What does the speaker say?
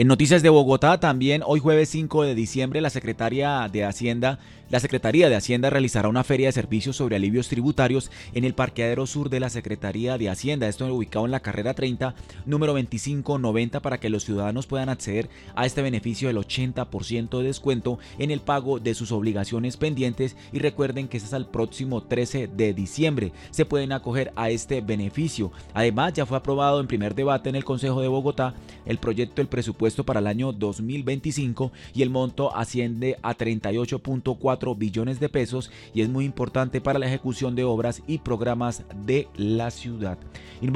En noticias de Bogotá, también hoy jueves 5 de diciembre, la Secretaría de Hacienda realizará una feria de servicios sobre alivios tributarios en el parqueadero sur de la Secretaría de Hacienda, esto ubicado en la carrera 30, número 2590, para que los ciudadanos puedan acceder a este beneficio del 80% de descuento en el pago de sus obligaciones pendientes, y recuerden que es hasta el próximo 13 de diciembre. Se pueden acoger a este beneficio. Además, ya fue aprobado en primer debate en el Consejo de Bogotá el proyecto del presupuesto para el año 2025, y el monto asciende a 38.4 billones de pesos y es muy importante para la ejecución de obras y programas de la ciudad.